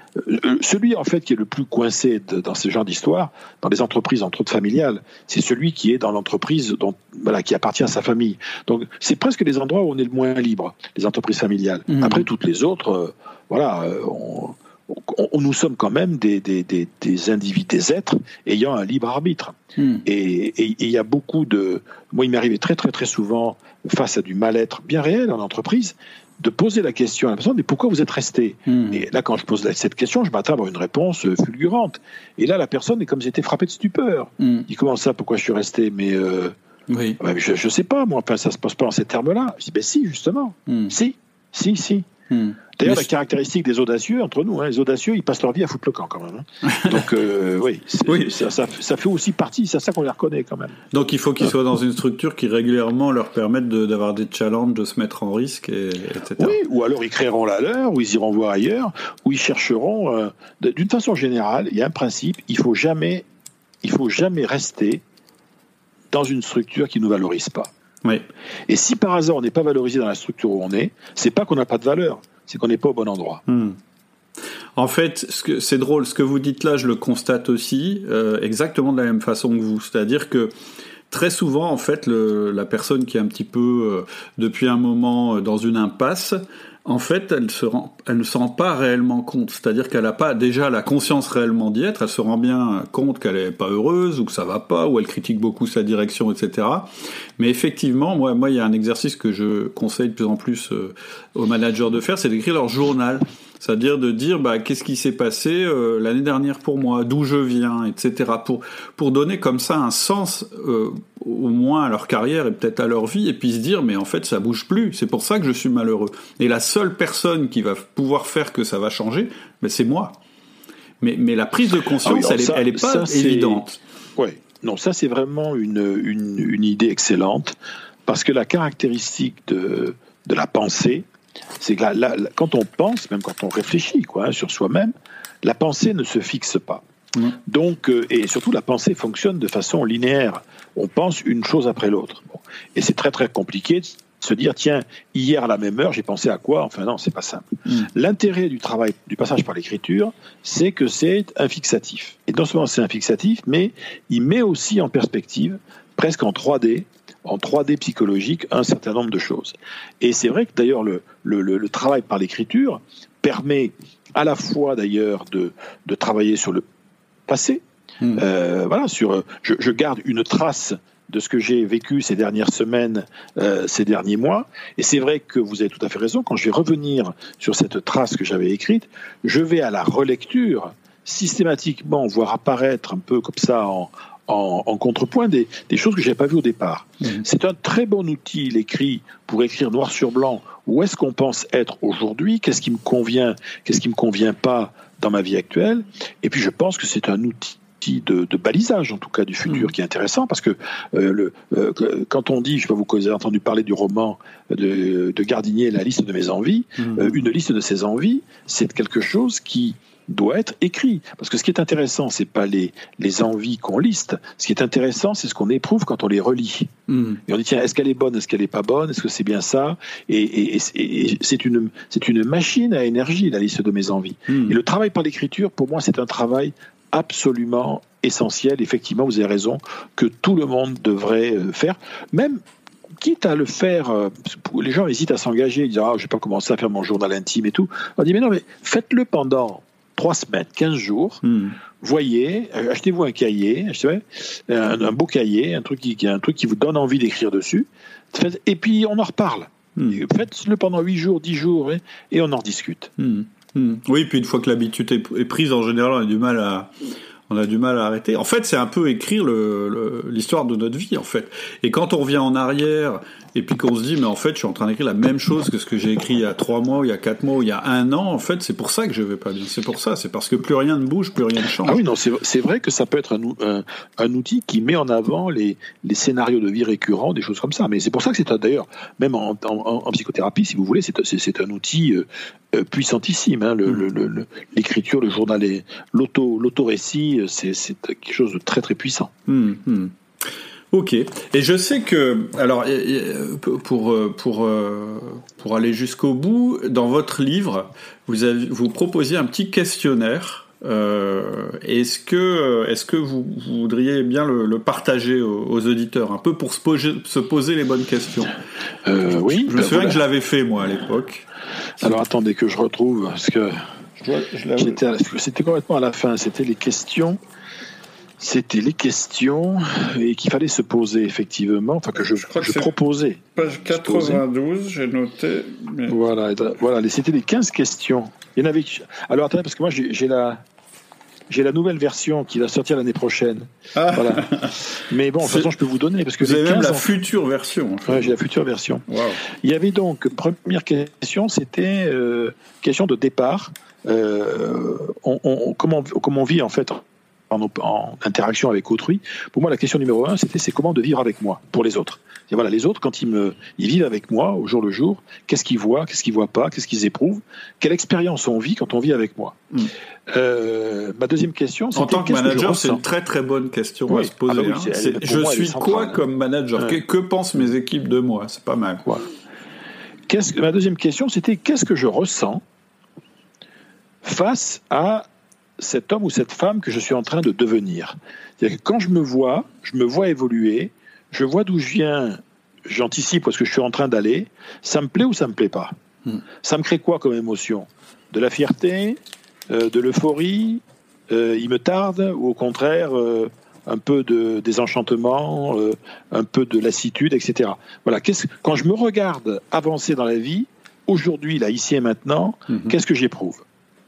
celui en fait qui est le plus coincé de, dans ce genre d'histoire, dans les entreprises entre autres familiales, c'est celui qui est dans l'entreprise dont, voilà, qui appartient à sa famille. Donc c'est presque les endroits où on est le moins libre, les entreprises familiales. Mmh. Après toutes les autres, euh, voilà, euh, on, on, on, nous sommes quand même des, des, des, des individus, des êtres ayant un libre arbitre. Mmh. Et il y a beaucoup de, moi il m'est arrivé très très très souvent face à du mal-être bien réel en entreprise, de poser la question à la personne, mais pourquoi vous êtes resté ? mmh. Et là, quand je pose cette question, je m'attends à avoir une réponse fulgurante. Et là, la personne est comme si elle était frappée de stupeur. mmh. Il dit, comment ça, pourquoi je suis resté ? Mais euh, oui. ouais, je ne sais pas, moi, enfin, ça ne se pose pas en ces termes-là. Je dis, ben si, justement. mmh. Si, si, si. mmh. D'ailleurs, mais la caractéristique des audacieux, entre nous, hein, les audacieux, ils passent leur vie à foutre le camp quand même. Hein. Donc, euh, oui, oui. Ça, ça, ça fait aussi partie, c'est ça qu'on les reconnaît quand même. Donc, il faut qu'ils soient dans une structure qui régulièrement leur permette de, d'avoir des challenges, de se mettre en risque, et, etc. Oui, ou alors ils créeront la leur, ou ils iront voir ailleurs, ou ils chercheront. Euh, d'une façon générale, il y a un principe, il faut jamais, il faut jamais rester dans une structure qui ne nous valorise pas. Oui. Et si par hasard on n'est pas valorisé dans la structure où on est, c'est pas qu'on n'a pas de valeur. C'est qu'on n'est pas au bon endroit. Hmm. En fait, ce que, c'est drôle, ce que vous dites là, je le constate aussi, euh, exactement de la même façon que vous. C'est-à-dire que très souvent, en fait, le, la personne qui est un petit peu, euh, depuis un moment, euh, dans une impasse, en fait, elle, se rend, elle ne se rend pas réellement compte. C'est-à-dire qu'elle n'a pas déjà la conscience réellement d'y être, elle se rend bien compte qu'elle n'est pas heureuse, ou que ça ne va pas, ou elle critique beaucoup sa direction, et cetera. Mais effectivement, moi, moi, il y a un exercice que je conseille de plus en plus euh, aux managers de faire, c'est d'écrire leur journal. C'est-à-dire de dire bah, qu'est-ce qui s'est passé euh, l'année dernière pour moi, d'où je viens, et cetera. Pour, pour donner comme ça un sens euh, au moins à leur carrière et peut-être à leur vie, et puis se dire mais en fait ça bouge plus, c'est pour ça que je suis malheureux. Et la seule personne qui va pouvoir faire que ça va changer, ben, c'est moi. Mais, mais la prise de conscience, ah oui, ça, elle n'est pas ça, évidente. Oui, non, ça c'est vraiment une, une, une idée excellente, parce que la caractéristique de, de la pensée, c'est que la, la, la, quand on pense, même quand on réfléchit quoi, hein, sur soi-même, la pensée ne se fixe pas. Mmh. Donc, euh, et surtout, la pensée fonctionne de façon linéaire. On pense une chose après l'autre. Bon. Et c'est très très compliqué de se dire, tiens, hier à la même heure, j'ai pensé à quoi ? Enfin non, c'est pas simple. Mmh. L'intérêt du travail, du passage par l'écriture, c'est que c'est un fixatif. Et non seulement c'est un fixatif, mais il met aussi en perspective, presque en trois D, en trois D psychologique, un certain nombre de choses. Et c'est vrai que d'ailleurs le, le, le, le travail par l'écriture permet à la fois d'ailleurs de, de travailler sur le passé, mmh. euh, voilà, sur, je, je garde une trace de ce que j'ai vécu ces dernières semaines, euh, ces derniers mois, et c'est vrai que vous avez tout à fait raison, quand je vais revenir sur cette trace que j'avais écrite, je vais à la relecture systématiquement voir apparaître un peu comme ça en En, en contrepoint des, des choses que je n'avais pas vues au départ. Mmh. C'est un très bon outil, l'écrit, pour écrire noir sur blanc où est-ce qu'on pense être aujourd'hui, qu'est-ce qui me convient, qu'est-ce qui ne me convient pas dans ma vie actuelle. Et puis je pense que c'est un outil de, de balisage, en tout cas, du futur, mmh. qui est intéressant, parce que euh, le, euh, quand on dit, je ne sais pas, vous avez entendu parler du roman de, de Gardinier, La liste de mes envies, mmh. euh, une liste de ses envies, c'est quelque chose qui doit être écrit. Parce que ce qui est intéressant, c'est pas les, les envies qu'on liste. Ce qui est intéressant, c'est ce qu'on éprouve quand on les relit. Mm. Et on dit, tiens, est-ce qu'elle est bonne, est-ce qu'elle est pas bonne, est-ce que c'est bien ça ? Et, et, et, et c'est une, c'est une machine à énergie, la liste de mes envies. Mm. Et le travail par l'écriture, pour moi, c'est un travail absolument essentiel. Effectivement, vous avez raison, que tout le monde devrait faire. Même, quitte à le faire, les gens hésitent à s'engager, ils disent, ah, je vais pas commencer à faire mon journal intime et tout. On dit, mais non, mais faites-le pendant trois semaines, quinze jours, mmh. voyez, achetez-vous un cahier, achetez, un, un beau cahier, un truc, qui, un truc qui vous donne envie d'écrire dessus, et puis on en reparle. Mmh. Faites-le pendant huit jours, dix jours, et, et on en discute. Mmh. Mmh. Oui, puis une fois que l'habitude est prise, en général, on a du mal à... On a du mal à arrêter. En fait, c'est un peu écrire le, le, l'histoire de notre vie, en fait. Et quand on revient en arrière, et puis qu'on se dit, mais en fait, je suis en train d'écrire la même chose que ce que j'ai écrit il y a trois mois, ou il y a quatre mois, ou il y a un an, en fait, c'est pour ça que je vais pas bien. C'est pour ça. C'est parce que plus rien ne bouge, plus rien ne change. Ah oui, non, c'est, c'est vrai que ça peut être un, un, un outil qui met en avant les, les scénarios de vie récurrents, des choses comme ça. Mais c'est pour ça que c'est un, d'ailleurs, même en, en, en psychothérapie, si vous voulez, c'est, c'est, c'est un outil euh, puissantissime, hein, le, mmh. le, le, l'écriture, le journal, l'auto, l'auto-récit, vie, c'est, c'est quelque chose de très très puissant. Mmh, mmh. Ok. Et je sais que, alors, pour pour pour aller jusqu'au bout, dans votre livre, vous avez, vous proposiez un petit questionnaire. Euh, est-ce que est-ce que vous, vous voudriez bien le, le partager aux, aux auditeurs, un peu pour se poser, se poser les bonnes questions? euh, Oui. Je me souviens voilà. que je l'avais fait moi à l'époque. Alors attendez que je retrouve parce que je dois, je j'étais à, c'était complètement à la fin. C'était les questions. C'était les questions et qu'il fallait se poser effectivement, enfin que je, je, crois que je proposais. Page quatre-vingt-douze, j'ai noté. Mais... Voilà, voilà, c'était les quinze questions. Il y en avait. Alors attendez, parce que moi j'ai, j'ai la, j'ai la nouvelle version qui va sortir l'année prochaine. Ah. Voilà. Mais bon, de toute façon, je peux vous donner parce que vous avez même la en... future version. En fait. Ouais, j'ai la future version. Wow. Il y avait donc première question, c'était euh, question de départ. Euh, on, on, comment, comment on vit en fait. En, en interaction avec autrui. Pour moi, la question numéro un, c'était c'est comment de vivre avec moi, pour les autres. Et voilà, les autres, quand ils, me, ils vivent avec moi, au jour le jour, qu'est-ce qu'ils voient, qu'est-ce qu'ils voient pas, qu'est-ce qu'ils éprouvent, quelle expérience on vit quand on vit avec moi. Mm. Euh, ma deuxième question, c'était... En tant que manager, que c'est une très très bonne question oui. à se poser. Ah bah oui, hein. c'est, c'est, je moi, suis quoi comme manager ouais. que, que pensent mes équipes de moi? C'est pas mal. Voilà. Qu'est-ce que, ma deuxième question, c'était qu'est-ce que je ressens face à cet homme ou cette femme que je suis en train de devenir. C'est-à-dire que quand je me vois, je me vois évoluer, je vois d'où je viens, j'anticipe où est-ce que je suis en train d'aller, ça me plaît ou ça me plaît pas. Hmm. Ça me crée quoi comme émotion? De la fierté, euh, de l'euphorie, euh, il me tarde, ou au contraire, euh, un peu de désenchantement, euh, un peu de lassitude, et cetera. Voilà. Qu'est-ce, quand je me regarde avancer dans la vie, aujourd'hui, là, ici et maintenant, hmm. qu'est-ce que j'éprouve?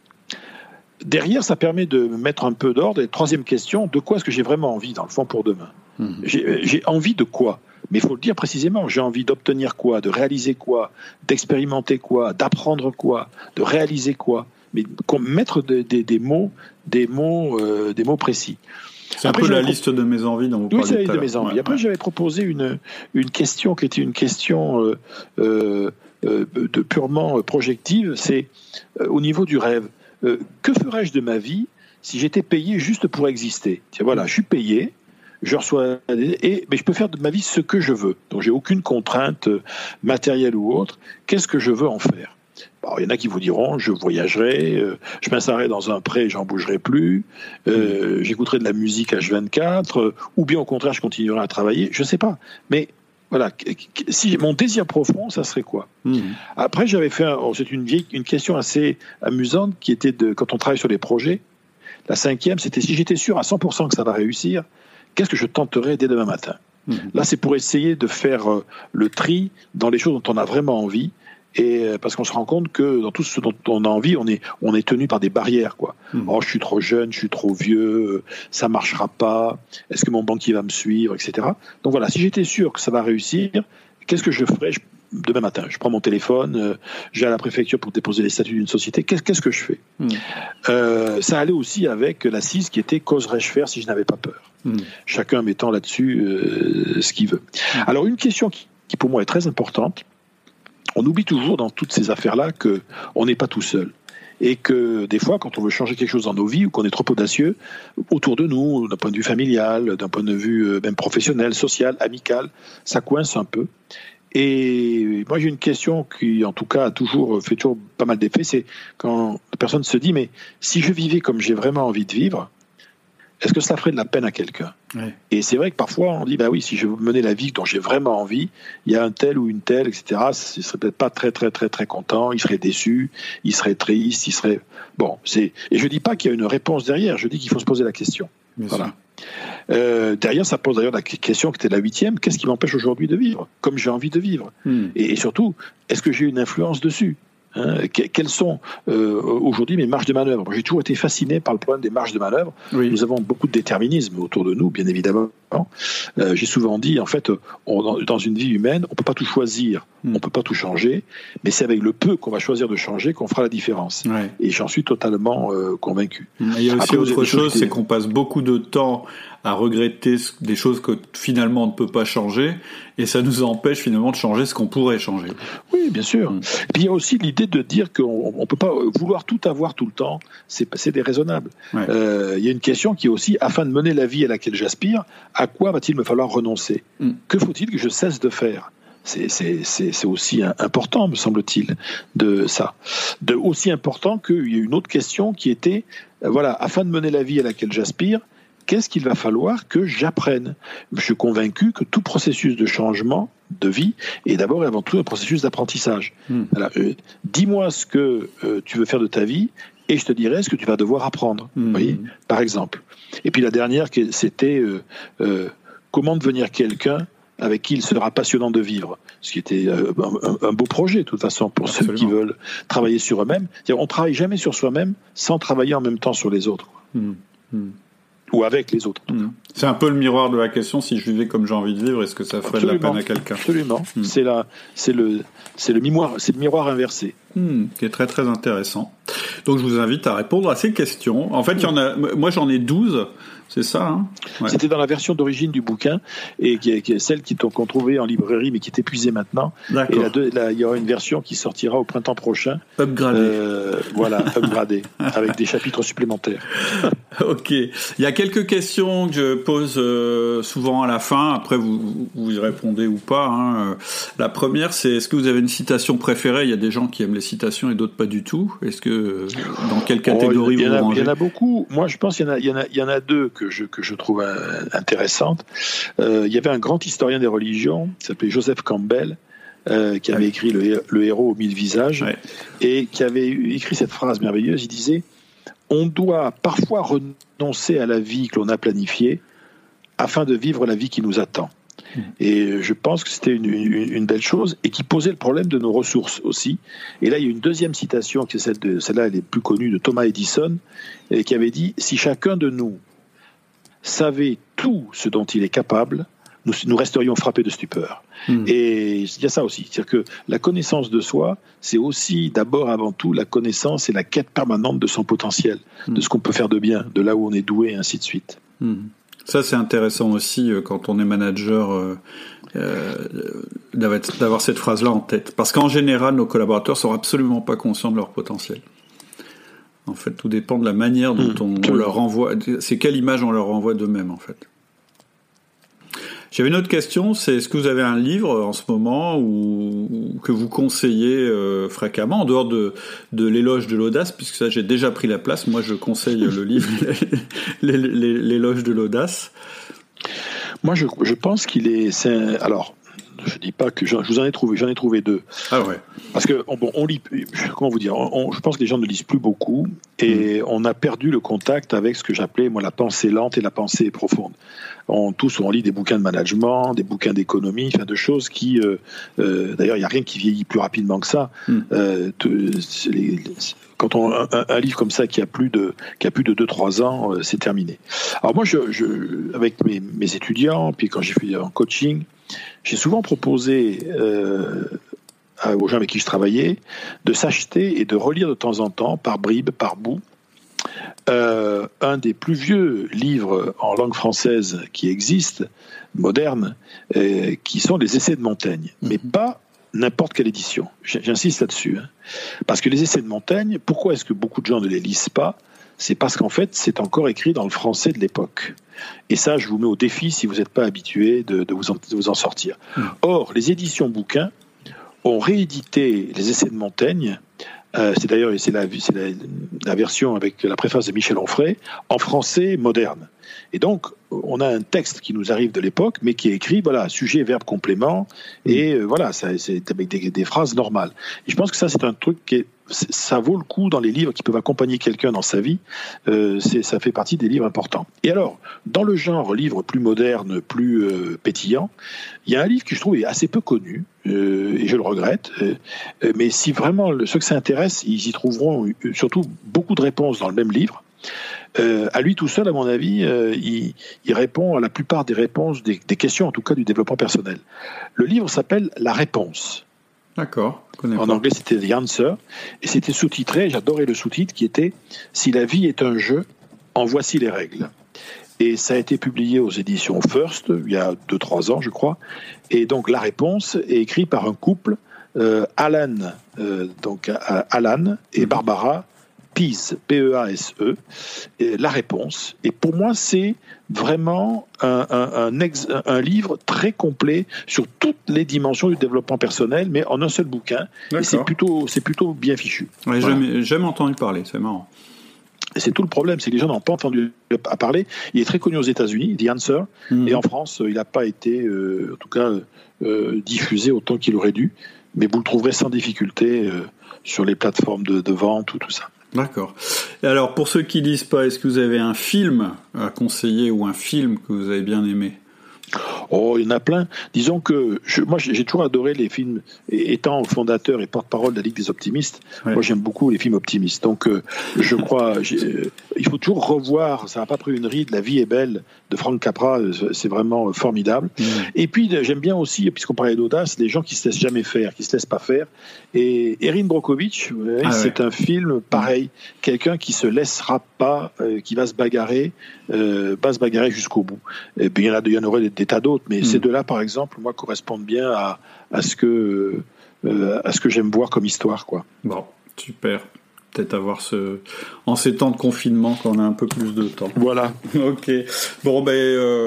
Derrière, ça permet de mettre un peu d'ordre. Et troisième question, de quoi est-ce que j'ai vraiment envie, dans le fond, pour demain? Mmh. j'ai, j'ai envie de quoi? Mais il faut le dire précisément. J'ai envie d'obtenir quoi? De réaliser quoi? D'expérimenter quoi? D'apprendre quoi? De réaliser quoi? Mais mettre des, des, des mots, des mots, euh, des mots précis. C'est Après, un peu la pro... liste de mes envies dont vous parlez. Oui, c'est la liste de mes envies. Ouais, Après, ouais. j'avais proposé une, une question qui était une question euh, euh, de purement projective. C'est euh, au niveau du rêve. Euh, que ferais-je de ma vie si j'étais payé juste pour exister? Tiens, voilà, je suis payé, je reçois, et, mais je peux faire de ma vie ce que je veux. Donc, j'ai aucune contrainte matérielle ou autre. Qu'est-ce que je veux en faire? Bon, il y en a qui vous diront, je voyagerai, euh, je m'installerai dans un pré et j'en bougerai plus, euh, j'écouterai de la musique H vingt-quatre, euh, ou bien au contraire, je continuerai à travailler. Je ne sais pas. Mais voilà, si mon désir profond, ça serait quoi? Mmh. Après, j'avais fait, un, oh, c'est une vieille, une question assez amusante qui était de quand on travaille sur les projets. La cinquième, c'était si j'étais sûr à cent pour cent que ça va réussir, qu'est-ce que je tenterais dès demain matin? Mmh. Là, c'est pour essayer de faire euh, le tri dans les choses dont on a vraiment envie. Et parce qu'on se rend compte que dans tout ce dont on a envie, on est, on est tenu par des barrières, quoi. Mmh. Oh, je suis trop jeune, je suis trop vieux, ça marchera pas. Est-ce que mon banquier va me suivre, et cetera. Donc voilà, si j'étais sûr que ça va réussir, qu'est-ce que je ferais je, demain matin? Je prends mon téléphone, euh, j'ai à la préfecture pour déposer les statuts d'une société. Qu'est-ce, qu'est-ce que je fais? Mmh. euh, Ça allait aussi avec l'assise qui était qu'oserais-je faire si je n'avais pas peur? Mmh. Chacun mettant là-dessus euh, ce qu'il veut. Mmh. Alors une question qui, qui pour moi est très importante. On oublie toujours dans toutes ces affaires-là qu'on n'est pas tout seul. Et que des fois, quand on veut changer quelque chose dans nos vies ou qu'on est trop audacieux, autour de nous, d'un point de vue familial, d'un point de vue même professionnel, social, amical, ça coince un peu. Et moi, j'ai une question qui, en tout cas, a toujours fait toujours pas mal d'effet, c'est quand la personne se dit, mais si je vivais comme j'ai vraiment envie de vivre, est-ce que cela ferait de la peine à quelqu'un? Ouais. Et c'est vrai que parfois on dit, bah oui, si je menais la vie dont j'ai vraiment envie, il y a un tel ou une telle, et cetera, il serait peut-être pas très très très très content, il serait déçu, il serait triste, il serait... Bon, c'est... Et je dis pas qu'il y a une réponse derrière, je dis qu'il faut se poser la question. Bien voilà. Euh, derrière, ça pose d'ailleurs la question qui était la huitième, qu'est-ce qui m'empêche aujourd'hui de vivre, comme j'ai envie de vivre? hmm. et, et surtout, est-ce que j'ai une influence dessus? Hein, quelles sont euh, aujourd'hui mes marges de manœuvre? J'ai toujours été fasciné par le problème des marges de manœuvre. Oui. Nous avons beaucoup de déterminisme autour de nous, bien évidemment. Euh, j'ai souvent dit, en fait, on, dans une vie humaine, on ne peut pas tout choisir, mm. on ne peut pas tout changer, mais c'est avec le peu qu'on va choisir de changer qu'on fera la différence. Ouais. Et j'en suis totalement euh, convaincu. Il y a aussi Après, autre chose, c'est qu'on passe beaucoup de temps à regretter des choses que finalement on ne peut pas changer, et ça nous empêche finalement de changer ce qu'on pourrait changer. Oui, Oui, bien sûr. Mmh. Et puis il y a aussi l'idée de dire qu'on ne peut pas vouloir tout avoir tout le temps, c'est, c'est déraisonnable. Ouais. Euh, il y a une question qui est aussi, afin de mener la vie à laquelle j'aspire, à quoi va-t-il me falloir renoncer ? Mmh. Que faut-il que je cesse de faire ? C'est, c'est, c'est, c'est aussi important, me semble-t-il, de ça. De, aussi important qu'il y a une autre question qui était, euh, voilà, afin de mener la vie à laquelle j'aspire, qu'est-ce qu'il va falloir que j'apprenne ? Je suis convaincu que tout processus de changement de vie est d'abord et avant tout un processus d'apprentissage. Mmh. Alors, euh, dis-moi ce que euh, tu veux faire de ta vie et je te dirai ce que tu vas devoir apprendre, mmh. vous voyez, par exemple. Et puis la dernière, c'était euh, euh, comment devenir quelqu'un avec qui il sera passionnant de vivre, ce qui était euh, un, un beau projet, de toute façon, pour Absolument. Ceux qui veulent travailler sur eux-mêmes. C'est-à-dire, on ne travaille jamais sur soi-même sans travailler en même temps sur les autres. Mmh. Mmh. Ou avec les autres. Mmh. C'est un peu le miroir de la question, si je vivais comme j'ai envie de vivre, est-ce que ça ferait Absolument. De la peine à quelqu'un ? Absolument. Mmh. C'est, la, c'est, le, c'est, le miroir, c'est le miroir inversé. Mmh, qui est très très intéressant. Donc je vous invite à répondre à ces questions. En fait, il y en a, moi j'en ai douze. C'est ça, hein ? Ouais. C'était dans la version d'origine du bouquin, et qui est, qui est celle qui, qu'on trouvait en librairie, mais qui est épuisée maintenant. D'accord. Et la deux, la, il y aura une version qui sortira au printemps prochain. Upgradée. Euh, voilà, upgradée, avec des chapitres supplémentaires. Ok. Il y a quelques questions que je pose euh, souvent à la fin. Après, vous, vous y répondez ou pas. Hein. La première, c'est est-ce que vous avez une citation préférée ? Il y a des gens qui aiment les citations et d'autres pas du tout. Est-ce que dans quelle catégorie oh, il y, vous a, rangez ? Il y en a beaucoup. Moi, je pense qu'il y en a, il y en a, il y en a deux que je que je trouve intéressante. Euh, il y avait un grand historien des religions qui s'appelait Joseph Campbell, euh, qui avait ouais. écrit le, le héros aux mille visages, ouais. et qui avait écrit cette phrase merveilleuse. Il disait: on doit parfois renoncer à la vie que l'on a planifiée afin de vivre la vie qui nous attend. Mmh. Et je pense que c'était une, une, une belle chose, et qui posait le problème de nos ressources aussi. Et là, il y a une deuxième citation, qui est celle de, celle-là, elle est plus connue, de Thomas Edison, et qui avait dit: si chacun de nous savait tout ce dont il est capable, nous, nous resterions frappés de stupeur. Mmh. Et il y a ça aussi, c'est-à-dire que la connaissance de soi, c'est aussi d'abord avant tout la connaissance et la quête permanente de son potentiel, mmh. de ce qu'on peut faire de bien, de là où on est doué, et ainsi de suite. Mmh. Ça, c'est intéressant aussi euh, quand on est manager euh, euh, d'avoir, d'avoir cette phrase-là en tête, parce qu'en général, nos collaborateurs sont absolument pas conscients de leur potentiel. En fait, tout dépend de la manière dont on, on leur renvoie. C'est quelle image on leur renvoie d'eux-mêmes, en fait. J'avais une autre question, c'est est-ce que vous avez un livre en ce moment ou, ou que vous conseillez euh, fréquemment, en dehors de, de l'éloge de l'audace, puisque ça j'ai déjà pris la place. Moi, je conseille le livre l'éloge de l'audace. Moi, je, je pense qu'il est. C'est, alors. Je dis pas que je, je vous en ai trouvé, j'en ai trouvé deux. Ah ouais. Parce que on, bon, on lit, comment vous dire, on, je pense que les gens ne lisent plus beaucoup et mmh. on a perdu le contact avec ce que j'appelais moi la pensée lente et la pensée profonde. On tous on lit des bouquins de management, des bouquins d'économie, enfin de choses qui, euh, euh, d'ailleurs, il y a rien qui vieillit plus rapidement que ça. Mmh. Euh, les, les, quand on un, un livre comme ça qui a plus de qui a plus de deux trois ans, euh, c'est terminé. Alors moi, je, je avec mes, mes étudiants, puis quand j'ai fait en coaching, j'ai souvent proposé euh, aux gens avec qui je travaillais de s'acheter et de relire de temps en temps, par bribes, par bouts, euh, un des plus vieux livres en langue française qui existent, modernes, euh, qui sont les Essais de Montaigne, mais pas n'importe quelle édition. J'insiste là-dessus. Hein. Parce que les Essais de Montaigne, pourquoi est-ce que beaucoup de gens ne les lisent pas ? C'est parce qu'en fait, c'est encore écrit dans le français de l'époque. Et ça, je vous mets au défi, si vous n'êtes pas habitué, de, de, vous en, de vous en sortir. Mmh. Or, les éditions bouquins ont réédité les Essais de Montaigne, euh, c'est d'ailleurs c'est la, c'est la, la version avec la préface de Michel Onfray, en français moderne. Et donc, on a un texte qui nous arrive de l'époque, mais qui est écrit, voilà, sujet, verbe, complément, et euh, voilà, ça, c'est avec des, des phrases normales. Et je pense que ça, c'est un truc qui est, ça vaut le coup dans les livres qui peuvent accompagner quelqu'un dans sa vie. Euh, c'est, ça fait partie des livres importants. Et alors, dans le genre livre plus moderne, plus euh, pétillant, il y a un livre que je trouve est assez peu connu, euh, et je le regrette, euh, mais si vraiment ceux que ça intéresse, ils y trouveront surtout beaucoup de réponses dans le même livre. Euh, à lui tout seul, à mon avis, euh, il, il répond à la plupart des réponses, des, des questions en tout cas du développement personnel. Le livre s'appelle La Réponse. D'accord. En pas. Anglais, c'était The Answer, et c'était sous-titré, j'adorais le sous-titre, qui était « Si la vie est un jeu, en voici les règles ». Et ça a été publié aux éditions First, il y a deux trois ans, je crois. Et donc, La Réponse est écrite par un couple euh, Alan, euh, donc euh, Alan et Barbara Pease, P E A S E, et la réponse. Et pour moi, c'est vraiment un, un, un, ex, un livre très complet sur toutes les dimensions du développement personnel, mais en un seul bouquin. D'accord. Et c'est plutôt, c'est plutôt bien fichu. Ouais, voilà. J'ai jamais entendu parler, c'est marrant. Et c'est tout le problème, c'est que les gens n'ont pas entendu à parler. Il est très connu aux États-Unis, The Answer, mmh. et en France, il n'a pas été, euh, en tout cas, euh, diffusé autant qu'il aurait dû. Mais vous le trouverez sans difficulté euh, sur les plateformes de, de vente ou tout ça. D'accord. Et alors, pour ceux qui lisent pas, est-ce que vous avez un film à conseiller ou un film que vous avez bien aimé ? Oh, il y en a plein. Disons que je, moi, j'ai toujours adoré les films. Étant fondateur et porte-parole de la Ligue des optimistes, ouais. moi, j'aime beaucoup les films optimistes. Donc, euh, je crois, j'ai, il faut toujours revoir. Ça n'a pas pris une ride. La vie est belle de Frank Capra, c'est vraiment formidable. Mmh. Et puis, j'aime bien aussi, puisqu'on parlait d'audace, les gens qui se laissent jamais faire, qui se laissent pas faire. Et Erin Brockovich, ouais, ah, c'est ouais. un film pareil. Quelqu'un qui se laissera pas, euh, qui va se bagarrer, euh, va se bagarrer jusqu'au bout. Et bien, il y en a, il y en aurait des, des tas d'autres. Mais mmh. ces deux-là, par exemple, moi, correspondent bien à, à ce que euh, à ce que j'aime voir comme histoire, quoi. Bon, super. Peut-être avoir ce en ces temps de confinement quand on a un peu plus de temps. Voilà. Ok. Bon ben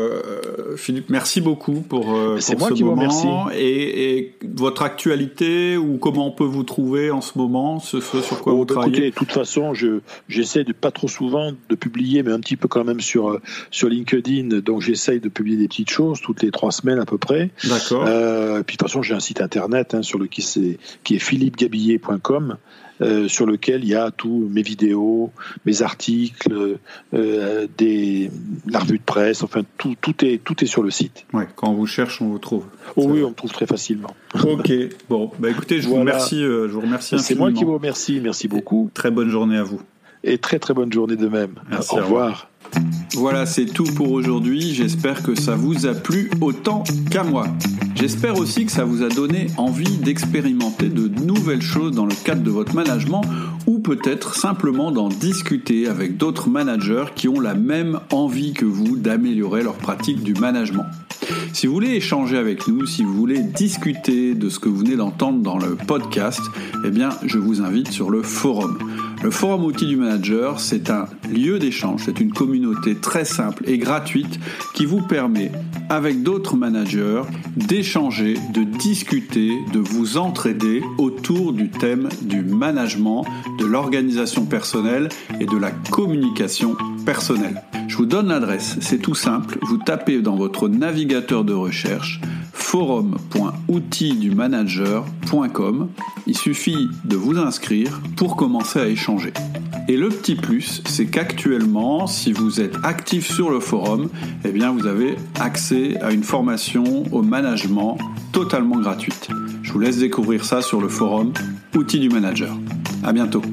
euh, Philippe, merci beaucoup pour, euh, C'est pour moi ce qui moment. vous remercie. Et, et votre actualité ou comment on peut vous trouver en ce moment, ce, ce sur quoi oh, vous bah, travaillez. Écoutez, de toute façon, je j'essaie de pas trop souvent de publier, mais un petit peu quand même sur sur LinkedIn. Donc j'essaye de publier des petites choses toutes les trois semaines à peu près. D'accord. Euh, puis de toute façon, j'ai un site internet hein, sur le qui c'est qui est philippe gabillet point com. Euh, sur lequel il y a tous mes vidéos, mes articles, euh, des, la revue de presse, enfin tout, tout, est, tout est sur le site. Ouais, quand on vous cherche, on vous trouve. Oh oui, on me trouve très facilement. Ok, bon, bah écoutez, je voilà. vous remercie, euh, je vous remercie infiniment. C'est moi qui vous remercie, merci beaucoup. Et très bonne journée à vous. Et très très bonne journée de même. Merci, au revoir. revoir. Voilà, c'est tout pour aujourd'hui. J'espère que ça vous a plu autant qu'à moi. J'espère aussi que ça vous a donné envie d'expérimenter de nouvelles choses dans le cadre de votre management ou peut-être simplement d'en discuter avec d'autres managers qui ont la même envie que vous d'améliorer leur pratique du management. Si vous voulez échanger avec nous, si vous voulez discuter de ce que vous venez d'entendre dans le podcast, eh bien, je vous invite sur le forum. Le forum Outils du Manager, c'est un lieu d'échange, c'est une communauté très simple et gratuite qui vous permet, avec d'autres managers, d'échanger, de discuter, de vous entraider autour du thème du management, de l'organisation personnelle et de la communication personnelle. Je vous donne l'adresse, c'est tout simple, vous tapez dans votre navigateur de recherche forum point outils du manager point com. Il suffit de vous inscrire pour commencer à échanger. Et le petit plus, c'est qu'actuellement, si vous êtes actif sur le forum, eh bien vous avez accès à une formation au management totalement gratuite. Je vous laisse découvrir ça sur le forum Outils du Manager. À bientôt.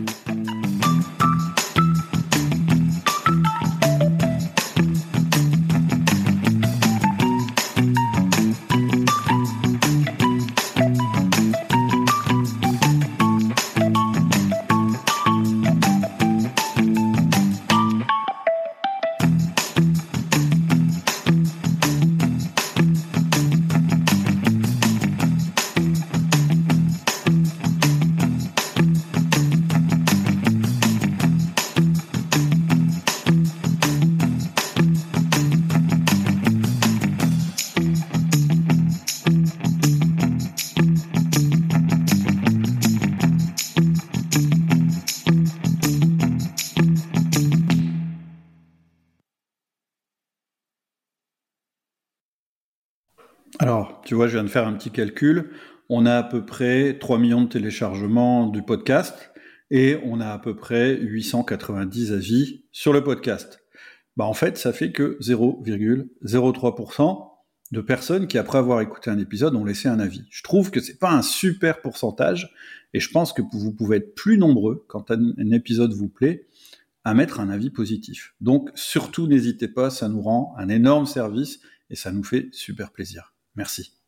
Alors, tu vois, je viens de faire un petit calcul. On a à peu près trois millions de téléchargements du podcast et on a à peu près huit cent quatre-vingt-dix avis sur le podcast. Bah, en fait, ça fait que zéro virgule zéro trois pour cent de personnes qui, après avoir écouté un épisode, ont laissé un avis. Je trouve que c'est pas un super pourcentage et je pense que vous pouvez être plus nombreux quand un, un épisode vous plaît à mettre un avis positif. Donc, surtout, n'hésitez pas, ça nous rend un énorme service et ça nous fait super plaisir. Merci.